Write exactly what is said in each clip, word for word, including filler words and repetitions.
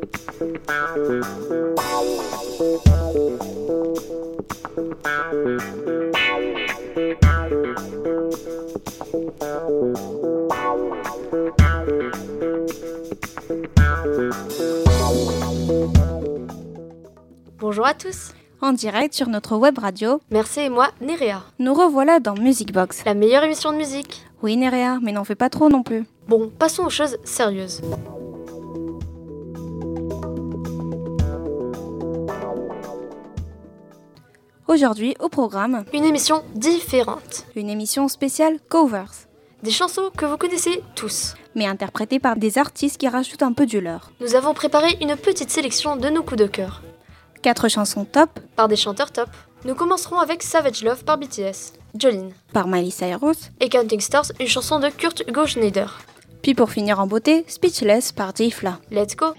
Bonjour à tous. En direct sur notre web radio. Merci et moi, Nerea. Nous revoilà dans Music Box. La meilleure émission de musique. Oui, Nerea, mais n'en fais pas trop non plus. Bon, passons aux choses sérieuses. Aujourd'hui, au programme, une émission différente. Une émission spéciale covers. Des chansons que vous connaissez tous, mais interprétées par des artistes qui rajoutent un peu du leur. Nous avons préparé une petite sélection de nos coups de cœur. Quatre chansons top, par des chanteurs top. Nous commencerons avec Savage Love par B T S, Jolene, par Miley Cyrus, et Counting Stars, une chanson de Kurt Hugo Schneider. Puis pour finir en beauté, Speechless par J-Fla. Let's go!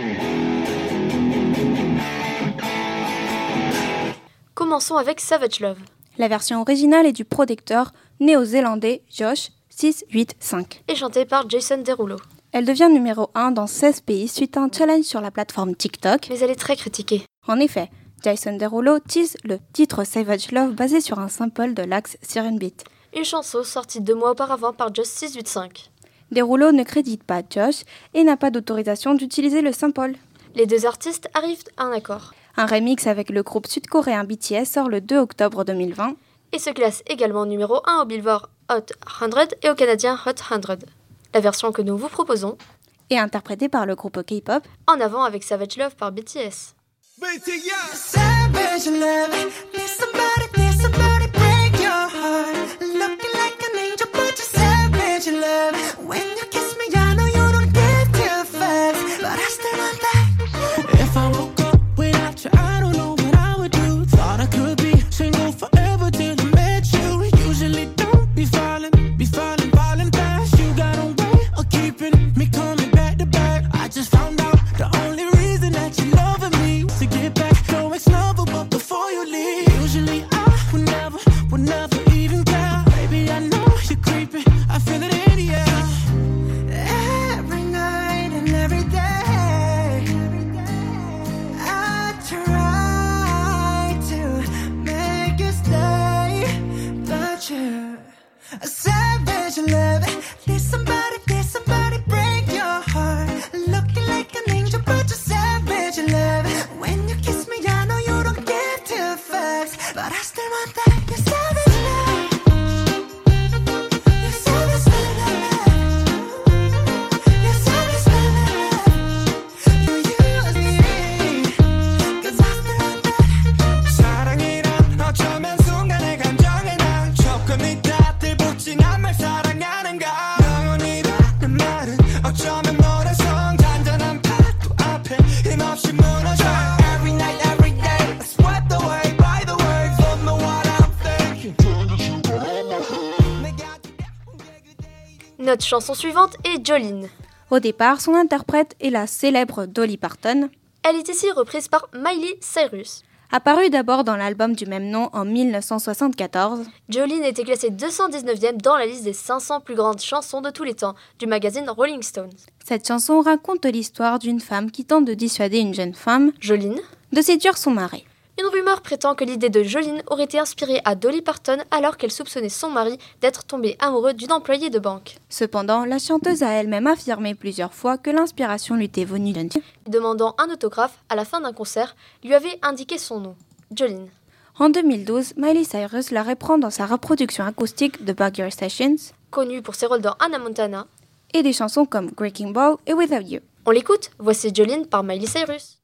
Commençons avec Savage Love. La version originale est du producteur néo-zélandais Josh six huit cinq. Et chantée par Jason Derulo. Elle devient numéro un dans seize pays suite à un challenge sur la plateforme TikTok. Mais elle est très critiquée. En effet, Jason Derulo tease le titre Savage Love basé sur un sample de l'Axe Siren Beat. Une chanson sortie deux mois auparavant par Josh six huit cinq. Derulo ne crédite pas Josh et n'a pas d'autorisation d'utiliser le sample. Les deux artistes arrivent à un accord. Un remix avec le groupe sud-coréen B T S sort le deux octobre deux mille vingt. Et se classe également numéro un au Billboard Hot cent et au canadien Hot cent. La version que nous vous proposons est interprétée par le groupe K-pop En avant avec Savage Love par B T S. B T S. Savage love, need somebody, need somebody break your heart. Looking like an angel, but you're savage love. When you kiss me, I know you don't give two fucks, but I still want that. If I woke up without you, I don't know what I would do. Thought I could be single forever till I met you. Usually don't be falling, be falling, falling fast. You got a way of keeping me coming back to back. I just found out the only reason that you loving me was to get back. No ex-lover, but before you leave, usually I would never, would never even care. Baby, I know you're creeping, I feel it in the air. Every night and every day, I try to make you stay, but you're a savage love. Need somebody, need somebody break your heart. Looking like an angel, but you're savage love. When you kiss me, I know you don't give two fucks, but I still want that. You're savage love. You're savage love. You're savage love. You use me, 'cause I still want that. 사랑이란 어쩌면 순간의 감정에 난 조금 있다 들붙인 한 말 사랑하는가. 영원이라는 말은 어쩌면 모래성 단단한 파도 앞에 힘없이 무너져. Every night, every day, swept away by the waves. Don't know what I'm thinking. Notre chanson suivante est Jolene. Au départ, son interprète est la célèbre Dolly Parton. Elle est ici reprise par Miley Cyrus. Apparue d'abord dans l'album du même nom en dix-neuf cent soixante-quatorze, Jolene était classée deux cent dix-neuvième dans la liste des cinq cents plus grandes chansons de tous les temps du magazine Rolling Stone. Cette chanson raconte l'histoire d'une femme qui tente de dissuader une jeune femme, Jolene, de séduire son mari. Une rumeur prétend que l'idée de Jolene aurait été inspirée à Dolly Parton alors qu'elle soupçonnait son mari d'être tombé amoureux d'une employée de banque. Cependant, la chanteuse a elle-même affirmé plusieurs fois que l'inspiration lui était venue d'un type. Demandant un autographe à la fin d'un concert, lui avait indiqué son nom, Jolene. En deux mille douze, Miley Cyrus la reprend dans sa reproduction acoustique de Backyard Sessions, connue pour ses rôles dans Hannah Montana, et des chansons comme Wrecking Ball et Without You. On l'écoute, voici Jolene par Miley Cyrus.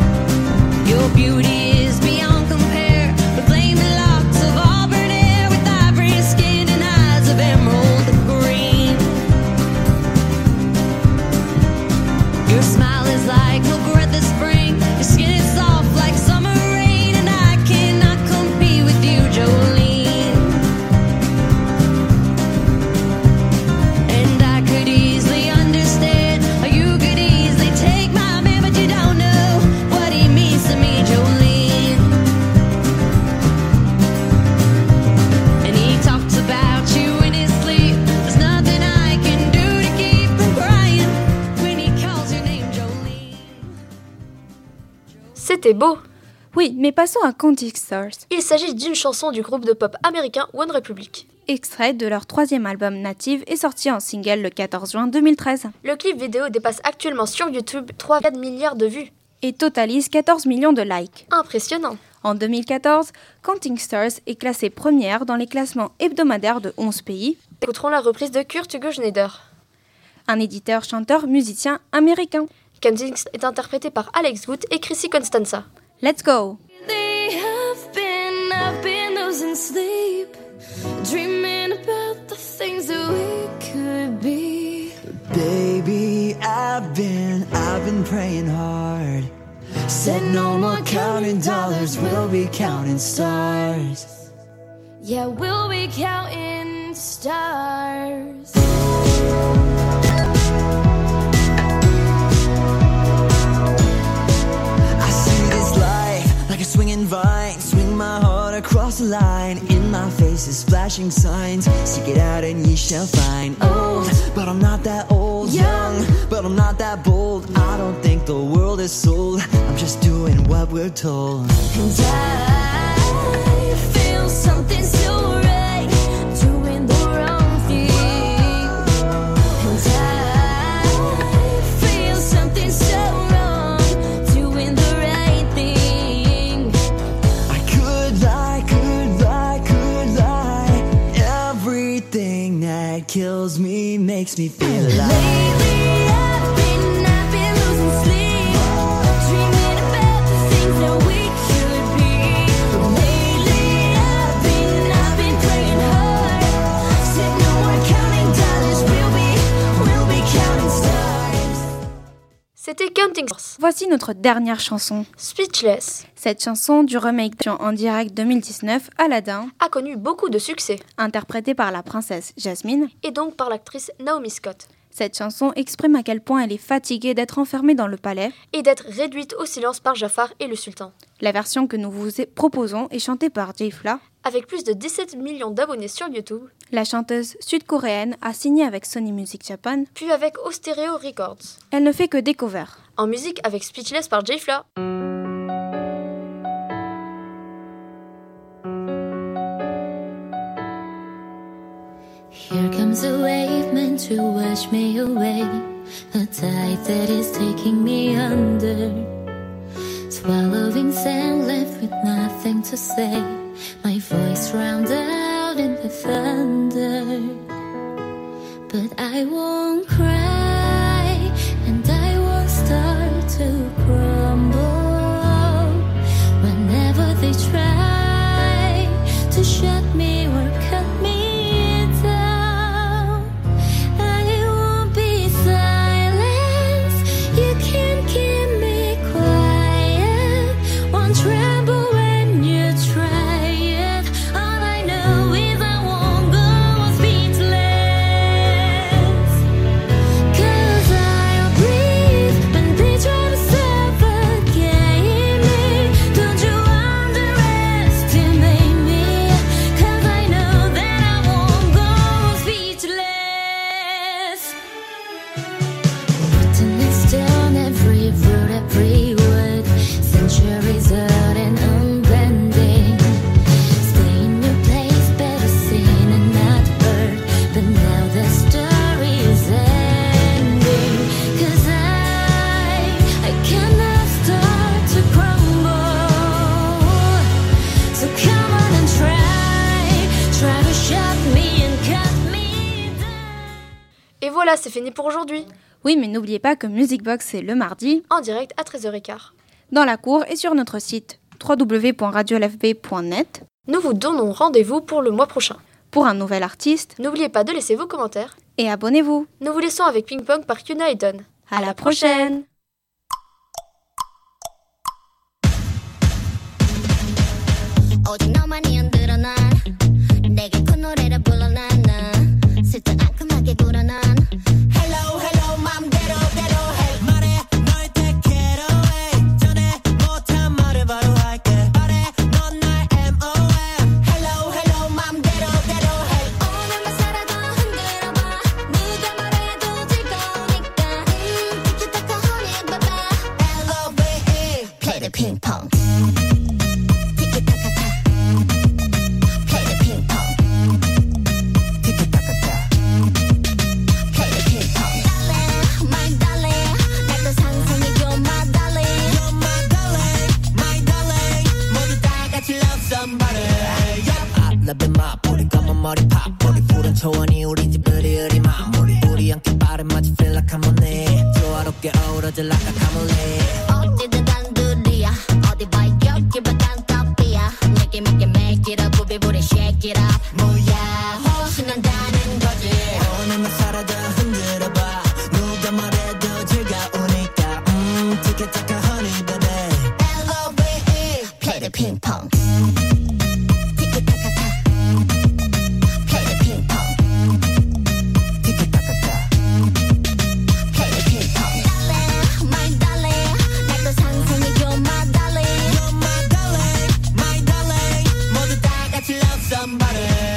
Beauty is beyond compare, but flame the locks of auburn hair with C'était beau. Oui, mais passons à Counting Stars, Il s'agit d'une chanson du groupe de pop américain One Republic. extrait de leur troisième album Native et sorti en single le quatorze juin deux mille treize. Le clip vidéo dépasse actuellement sur YouTube trois virgule quatre milliards de vues. Et totalise quatorze millions de likes. Impressionnant. En deux mille quatorze, Counting Stars est classée première dans les classements hebdomadaires de onze pays, Écouterons la reprise de Kurt Hugo Schneider. un éditeur, chanteur, musicien américain. Counting est interprété par Alex Wood et Chrissy Constanza. Let's go! They have been, I've been losing sleep, dreaming about the things that we could be. Baby, I've been, I've been praying hard. Said no more counting dollars, we'll be counting stars. Yeah, we'll be counting stars. I see this life like a swinging vine. Swing my heart across the line. In my face is flashing signs. Seek it out and ye shall find. Old, but I'm not that old. Young, but I'm not that bold. I don't think the world is sold. I'm just doing what we're told. And I feel something so right, doing the wrong thing. And I feel something so wrong, doing the right thing. I could lie, could lie, could lie. Everything that kills me makes me feel alive. Lately I've been, I've been losing sleep, dreaming about the things that we could be. Lately I've been, I've been praying hard. Said no more counting dollars, we'll be, we'll be counting stars. C'était Counting Stars. Voici notre dernière chanson. Speechless Cette chanson du remake en direct deux mille dix-neuf, Aladdin, a connu beaucoup de succès, interprétée par la princesse Jasmine. et donc par l'actrice Naomi Scott, Cette chanson exprime à quel point elle est fatiguée d'être enfermée dans le palais. et d'être réduite au silence par Jafar et le sultan. La version que nous vous proposons est chantée par Jay Fla. Avec plus de dix-sept millions d'abonnés sur YouTube, La chanteuse sud-coréenne a signé avec Sony Music Japan. puis avec Ostereo Records. Elle ne fait que des covers. En musique avec Speechless par Jay Fla. Here comes a wave meant to wash me away, a tide that is taking me under. Swallowing sand, left with nothing to say, my voice drowned out in the thunder. But I won't cry, and I won't start to crumble. Whenever they try to shut me or cut me down, I won't be silenced. You can't keep me quiet. Won't tremble when you try it. All I know is I won't go speechless. 'Cause I'll breathe when they try to suffocate me. Don't you underestimate me, 'cause I know that I won't go speechless. Written in stone, every word, every word, centuries out and unbending. Stay in your place, better seen and not heard. But now the story is ending. 'Cause I, I cannot start to crumble. So come on and try, try to shut me and cut me down. Et voilà, c'est fini pour aujourd'hui. Oui, mais n'oubliez pas que Music Box c'est le mardi, En direct à treize heures quinze. dans la cour et sur notre site w w w point radio l f b point net Nous vous donnons rendez-vous pour le mois prochain. pour un nouvel artiste. N'oubliez pas de laisser vos commentaires. Et abonnez-vous. Nous vous laissons avec Ping Pong par Yuna Hayden. À la prochaine. 오직 너만이 흔들어 난 내게 그 노래를 불러 난 슬쩍 앙큼하게 굴어 난 Hello hello 맘대로 대로 해 말해 널 택해로 해 전에 못한 말을 바로 할게 말해 넌 날 엠 오 엠 Hello hello 맘대로 대로 해 오늘만 살아도 흔들어봐 누가 말해도 즐거우니까 음 티키타카 honey baby L O V E Play the ping pong 나비 맛보리 검은 머리 팝보리 푸른 초원이 우리 집 으리으리 마무리 우리 함께 발을 맞이 feel like I'm on it 조화롭게 어우러질 like a camel 어디든 단둘이야 어디 봐 여기밖에 안 값이야 내게 make it make it up 부비부리 shake it up 뭐야 신난다는 거지 오늘 나 사라져 흔들어봐 누가 말해도 즐거우니까 음 티켓타카 honey baby L O V E play the ping pong Somebody